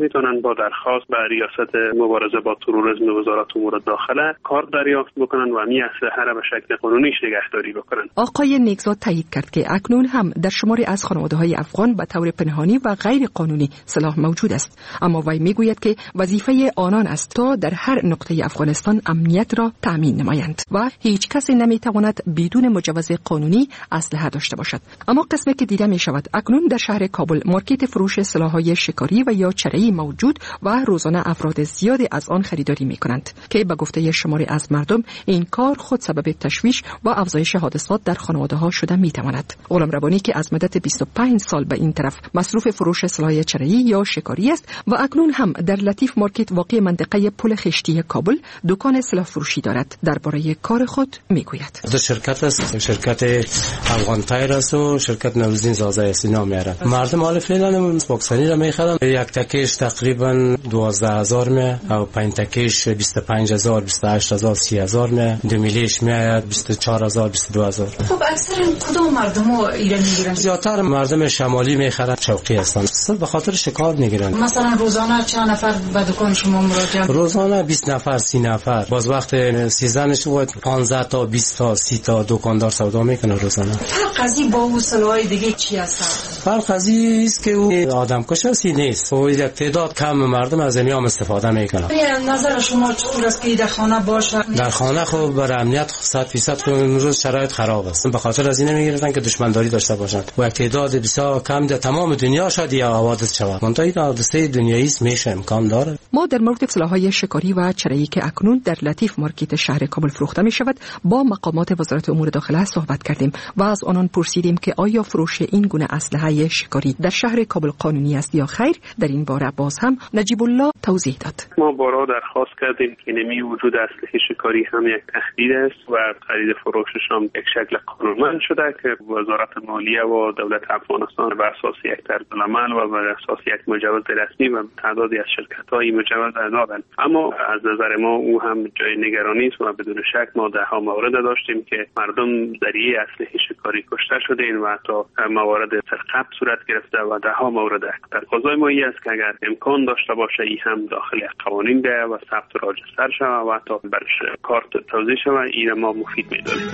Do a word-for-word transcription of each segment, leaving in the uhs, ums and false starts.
میتونن با درخواست به ریاست مبارزه با تروریسم وزارت امور داخله کارت دریافت بکنن و می اسلحه را به شکل قانونی نگهداری بکنن. آقای نیکزاد تایید کرد که اکنون هم در شماری از خانواده‌های افغان به طور پنهانی و غیر قانونی سلاح موجود است، اما وی میگوید که وظیفه آنان است تا در هر نقطه افغانستان امنیت را تامین نمایند و هیچ کسی نمیتواند بدون مجوز قانونی اسلحه داشته باشد. اما قسمی که دیده می شود اکنون در شهر کابل مارکت فروش سلاح‌های شکاری و یا چرایی موجود و روزانه افراد زیادی از آن خریداری می کنند که به گفته شماری از مردم این کار خود سبب تشویش و افزایش حادثات در خانواده‌ها شده می تواند. غلام ربانی که از مدت بیست و پنج سال به این طرف مصروف فروش سلاح چرایی یا شکاری است و اکنون هم در لطیف مارکت واقع منطقه پل خشتی کابل دکان سلاح فروشی دارد، درباره کار خود می گوید. دو شرکت است، شرکت افغان تایر است و شرکت نوزین زازه است نام میاره. مردم حال فعلا باکسری را میخرن، یک تکیش تقریبا دوازده هزار می او پنج تکیش بیست و پنج هزار بیست و هشت هزار سی هزار می، دو میلیش میاد بیست و چهار هزار بیست و دو هزار. خب اکثر کدوم مردم ایران میگیرن؟ زیادتر مردم شمالی میخرن، شوقی هستن، به خاطر شکار میگیرن. مثلا روزانه چند نفر به دکان شما مراجعه؟ روزانه بیست نفر سی نفر، باز وقت سیزن شو پانزده تا بیست تا سی تا دکاندار سودا میکنه روزانه. فرق از این با اون سلاح‌های دیگه چی هست؟ فرق از این است که او آدم کشی نیست، او یک تعداد کم مردم از این هم استفاده میکنن. نظر شما چطور است که در خانه باشه؟ در خانه خب برای امنیت صد درصد روز شرایط خراب است، به خاطر از این میگیرن که دشمنداری داشته باشند و یک تعداد بسیار کم در تمام دنیا شاید یا حوادث شود. منتها این حادثه دنیایی است، میشه امکان داره. ما در مورد سلاح‌های شکاری و چرایی که اکنون در لطیف مارکت شهر کابل فروخته می شود با مقامات وزارت امور داخله صحبت کردیم و از آنان پرسیدیم که آیا فروش این گونه اسلحه شکاری در شهر کابل قانونی است یا خیر. در این باره باز هم نجیب الله توضیح داد. ما بارها درخواست کردیم که نمی وجود اسلحه شکاری هم یک تهدید است و خرید فروشش هم یک شکل قانونمند شده که وزارت مالیه و دولت افغانستان بر اساس یک طرزالعمل و بر اساس یک مجوز رسمی و تعدادی از شرکت‌های مجوز دادند. اما از نظر ما او هم جای نگرانی است و بدون شک ما ده ها مورد داشتیم که مردم ذریعه اسلحه شکاری کشته شدند و حتی موارد سرقت صورت گرفته و ده ها مورد تقاضای ما این است که اگر امکان داشته باشه این هم داخل قوانین بیاید و ثبت راجستر شود و حتی برش کارت توزیع شود، این ما مفید می‌دانیم.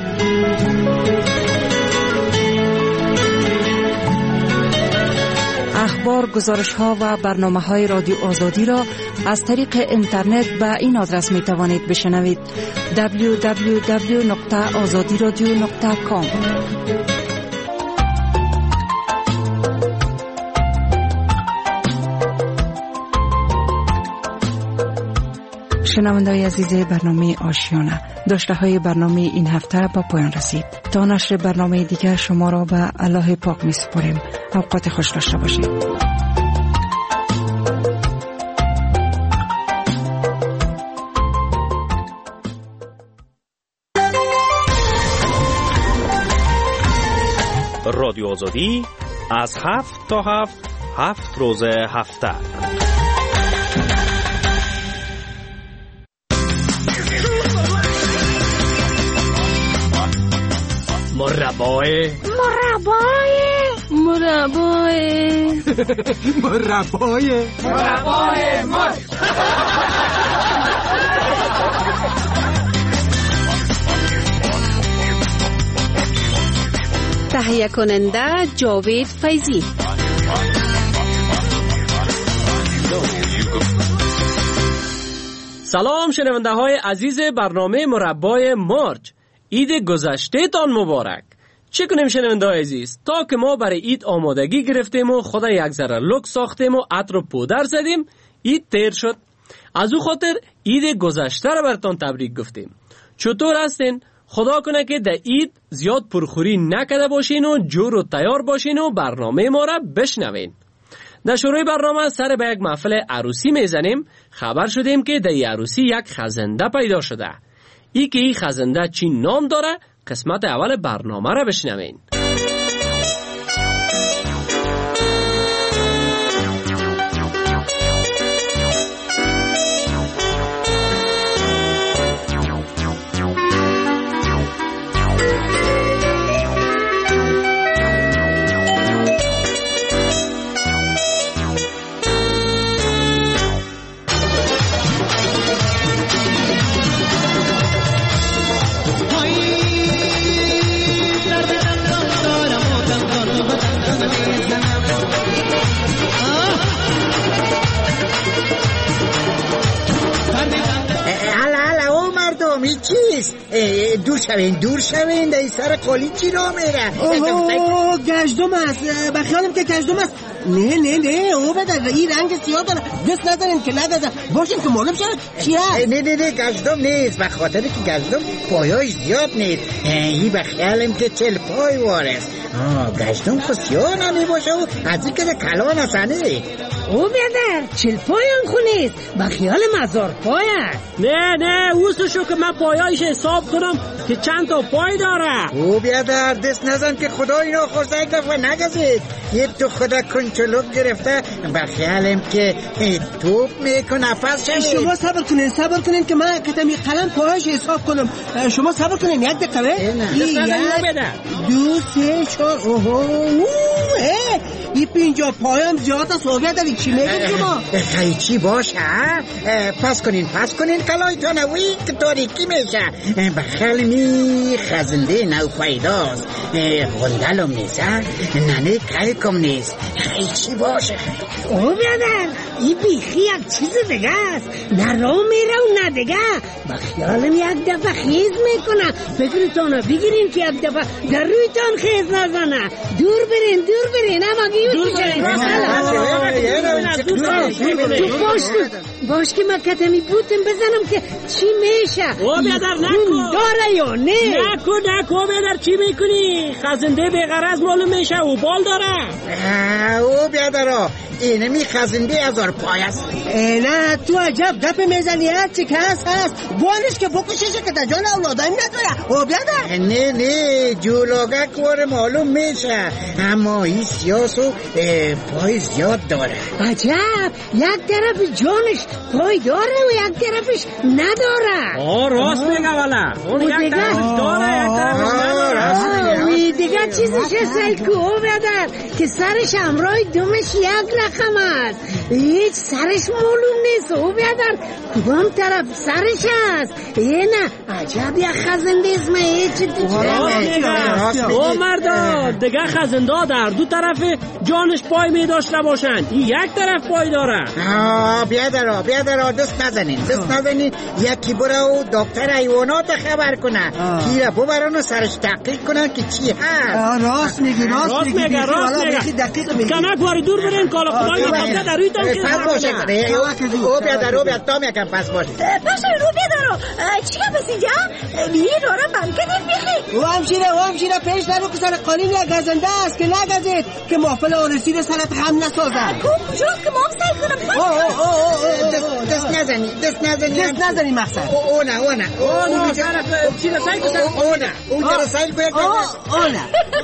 اخبار، گزارش‌ها و برنامه‌های رادیو آزادی را از طریق اینترنت به این آدرس می‌توانید بشنوید: دبلیو دبلیو دبلیو دات آزادی رادیو دات کام. شنونده‌های عزیز برنامه آشیانه، داشته های برنامه این هفته با پایان رسید. تا نشر برنامه دیگر شما را به الله پاک می سپاریم. اوقات خوش داشته باشید. رادیو آزادی از هفت تا هفت هفت روز هفته. مربای مربای مربای مربای مربای مر تهیه کننده جاوید فیضی. سلام شنونده های عزیز برنامه مربای مارج، عید گذشته تان مبارک. چه کنیم شنونده های عزیز؟ تا که ما برای عید آمادگی گرفتیم و خدا یک ذره لوک ساختیم و عطر و پودر زدیم، عید تیر شد. از او خاطر عید گذشته را برتان تبریک گفتیم. چطور هستین؟ خدا کنه که در عید زیاد پرخوری نکرده باشین و جور و تیار باشین و برنامه ما را بشنوین. در شروع برنامه سر به یک محفل عروسی میزنیم. خبر شدیم که در عروسی یک خزنده پیدا شده. ای که این خزنده چی نام داره؟ قسمت اول برنامه را بشنوین. نیست. دور شوین دور شوین در سر قالی چی را میره؟ اوه گشتم است. بخیالم که گشتم است. نه نه نه او بدر این رنگ سیاه داره. دست ندارین که ندازه باشین که معلوم شد چی هست. نه نه نه گشتم نیست. به خاطر که گشتم پایاش زیاد نیست. این بخیالم که چل پای وارست. آه گشتم خود سیاه نمی باشه و از این که کلان هستنه. او بیادر چل پای هم خونیست. بخیال مزار پای است. نه نه اوستشو که من پایایش حساب کنم که چند تا پای داره. او بیادر دست نزن که خدا اینو خورده یک دفعه نگزید. یه تو خدا کنچلوک گرفته بخیالم که توپ میکن نفس شمید. شما صبر کنین صبر کنین که من کتمی قلم پایش حساب کنم. شما صبر کنین یک دقیقه. یک دو سه چهار اوه این پینجا پایم زیاد است. او بیادر چی میگید شما؟ خیلی چی باشه پس کنین پس کنین کلای تو نوی که تاریکی میشه. بخیال می خزنده نو فایداست. غندلم نیست ننه کاری کم نیست. خیلی چی باشه او بیادر این بیخی یک چیز دیگه است. نه را میره و نه دیگه. بخیالم یک دفعه خیز میکنه. فکرتانو بگیرین که یک دفعه در رویتان خیز نزنه. دور برین دور برین اما گیوت بشارین. باش باش که من کتمی بوتم بزنم که چی میشه. او بیادر نکن داره یا نه نکن نکن بیادر چی میکنی؟ خزنده بغرض معلوم میشه و بال داره. او بیادر اینه می خزنده هزار پای است. نه تو عجب دپ میزنی هست چی که هست هست بالش که بکششه که در جان اولادایم نداره. او بیادر نه نه جولاگه کور معلوم میشه اما این سیاسو پای زیاد داره. عجب یک طرف جانش پای داره و یک طرفش نداره. آه راست میگه والا اون یک طرفش داره یک طرفش نداره. دیگه چیزش هست که او بیادر که سرش همراه دومش یک رقم است. هیچ سرش معلوم نیست. او بیادر کدام طرف سرش هست. ای نه عجب یک خزنده اسم هیچ دیگه. او مردا دیگه خزنده در دو طرف جانش پای می داشته باشن. این یک طرف پای داره. آه بیادر بیادر دست نزنین دست نزنین. یکی برو دکتر حیوانات خبر کنه که ببرن و سرش تحقیق کنن که چی هست. راست میگی راست میگی راست میگی کنک واری دور برین کالا خدای مقابله در روی تان که پس باشه او بیادر او بیادر تام یکم پس باشه پس رو بیادر چی هم بس اینجا بیه داره بمکنید بیخی. او همشیره او همشیره پیش نرو که سر قانین یک گزنده است که نگزید که محفل آرسی رو سرت غم نسازن. کم کجاست که ما هم سعی کنم دست نزنی دست نزنی دست نزنی مقصد او نه او نه او نه چی رو سعی کنم او نه اون جا رو سعی کنم او نه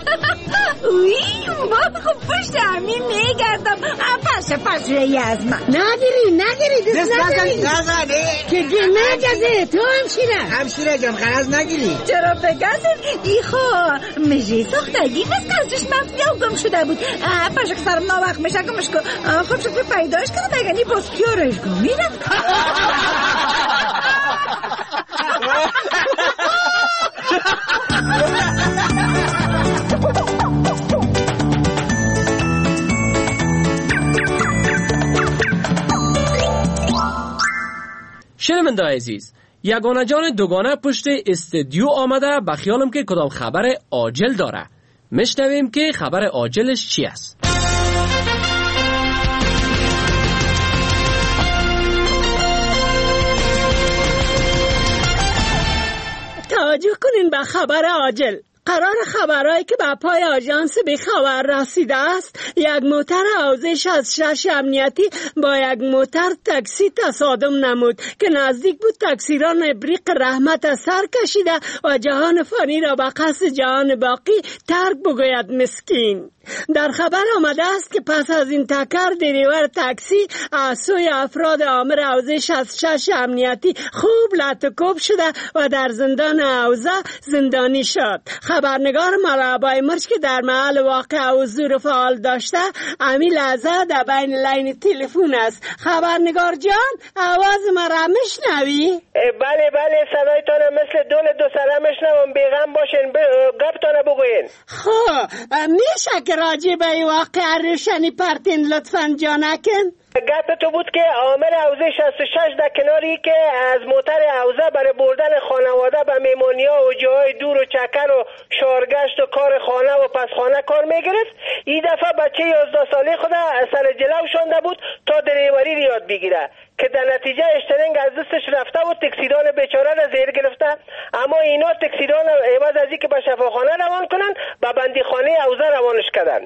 اوی با خوب پشت همین میگردم پس پس روی از من نگیری نگیری دست نزنی نزنی که نگزه تو همشیره همشیره جان غرض نگیری. چرا بگذیم ای خواه مجری ساختگی بس ازش مفیا گم شده بود. پشک سرم ناوقت میشه گمش کن خب شکر پیداش کنم بگنی باز پیارش گم میرم. شنونده عزیز یگانه جان دوگانه پشت استدیو آمده. بخیالم که کدام خبر عاجل داره. میشنویم که خبر عاجلش چی است. توجه کنین به خبر عاجل. قرار خبرهایی که به پای آژانس بی خبر رسیده است، یک موتر حوزه از شش امنیتی با یک موتر تاکسی تصادم نمود که نزدیک بود تاکسیران ابریق رحمت از سر کشیده و جهان فانی را به قصد جهان باقی ترک بگوید مسکین. در خبر آمده است که پس از این تکر دریور تاکسی از سوی افراد آمر حوزه شصت و شش امنیتی خوب لطکوب شده و در زندان حوزه زندانی شد. خبرنگار مرحبای مرچ که در محل واقع حضور فعال داشته امی لحظه در بین لین تلفن است. خبرنگار جان آواز مرا میشنوی؟ بله بله صدایتان مثل دول دو سره میشنوم. بیغم باشین گپتان بگوین. خب میشه که راجع به این واقع روشنی پرتین لطفاً جانکن؟ گپ تو بود که عامل حوزه شصت و شش در کناری که از موتر حوزه برای بردن خانواده به مهمانی‌ها و جاهای دور و چکر و شارگشت و کار خانه و پس خانه کار میگرفت. این دفعه بچه یازده ساله خود سر جلو شانده بود تا دریوری رو یاد بگیره که در نتیجه اشترینگ از دستش رفته و تکسیران بیچاره را زیر گرفته. اما اینا تکسیران عوض از اینکه به شفاخانه روان کنن به بندیخانه حوزه روانش کردن.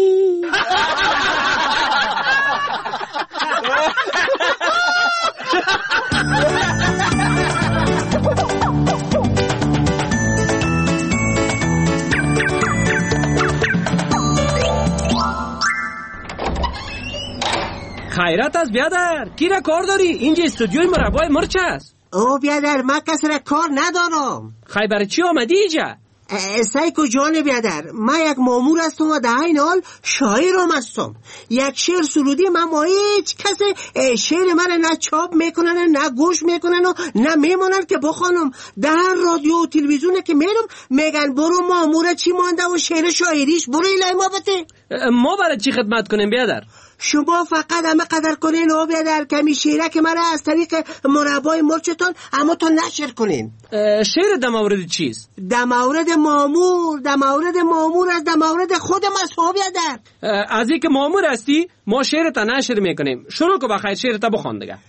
خیرت از بیادر، کی را کار داری؟ اینجا استودیوی مربای مرچ است. او بیادر، من کس را کار ندارم. خیلی برای چی آمدی اینجا؟ سایکو جان بیادر، من یک مامور هستم و در این حال شاعرم هستم. یک شعر سرودی من ما هیچ کس شعر من نه چاپ میکنن نه گوش میکنن و نه میمونن که بخوانم. در رادیو و تلویزیون که میرم میگن برو مامور چی مانده و شعر شاعریش برو ایلای ما بته. ما برای چی خدمت کنیم بیادر؟ شما فقط همه قدر کنین و بیادر کمی شعره که مرا از طریق مربای مرچتان اما تو نشر کنین. شعر در مورد چیست؟ در مورد مامور، در مورد مامور از در مورد خود ما بیادر. از این که مامور هستی ما شعر تا نشر میکنیم. شروع که بخیر شعر تا بخوان دیگه.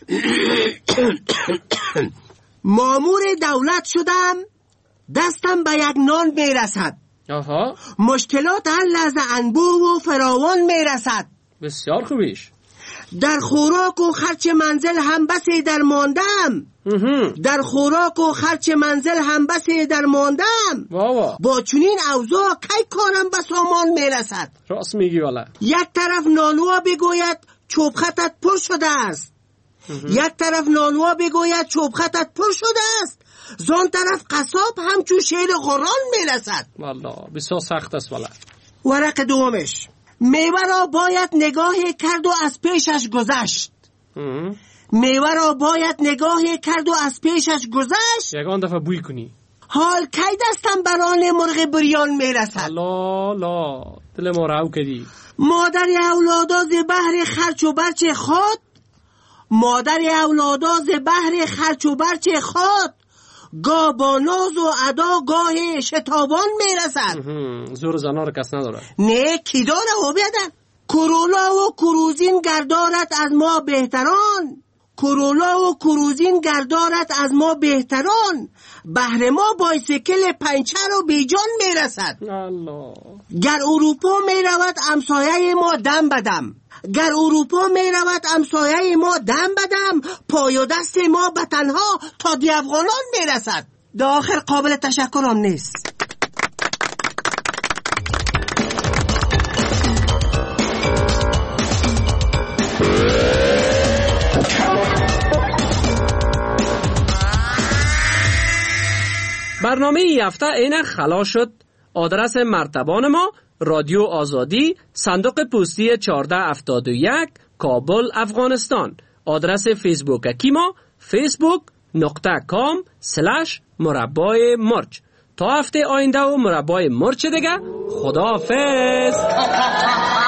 مامور دولت شدم دستم به یک نان میرسد. آها. مشکلات هر لحظه انبوه و فراوان میرسد. بسیار خوبیش. در خوراک و خرچ منزل هم بسی در ماندم. در خوراک و خرچ منزل هم بسی در ماندم. واوا. با چنین اوضاع کی کارم به سامان میرسد. راست میگی والا. یک طرف نانوا بگوید چوب خطت پر شده است. یک طرف نانوا بگوید چوب خطت پر شده است. زان طرف قصاب همچون شیر غران میرسد. والا بسیار سخت است والا. ورق دومش، میوه را باید نگاهی کرد و از پیشش گذشت. میوه را باید نگاهی کرد و از پیشش گذشت. یکان دفعه بوی کنی. حال کی دستم بران مرغ بریان میرسد. لا لا دل ما رو کردی. مادر اولادا ز بهر خرچ و برچ خود، مادر اولادا ز بهر خرچ و برچ خود، گاه با ناز و ادا گاه شتابان میرسد. زور زنا رو کس نداره. نه کی داره او بیادر. کرولا و کروزین گردارت از ما بهتران، کرولا و کروزین گردارت از ما بهتران، بهر ما بایسکل پنچر و بیجان میرسد. الله. گر اروپا میرود امسایه ما دم بدم، گر اروپا میرود امسایه ما دم بدم، پای و دست ما به تنها تا دی افغانان میرسد. در آخر قابل تشکرم نیست. برنامه ای هفته اینه خلاص شد. آدرس مرتبان ما رادیو آزادی، صندوق پستی چهارده هفتاد و یک، کابل، افغانستان. آدرس فیسبوک کی ما فیسبوک نقطه کام سلش مربای مرچ. تا هفته آینده و مربای مرچ دیگه. خداحافظ.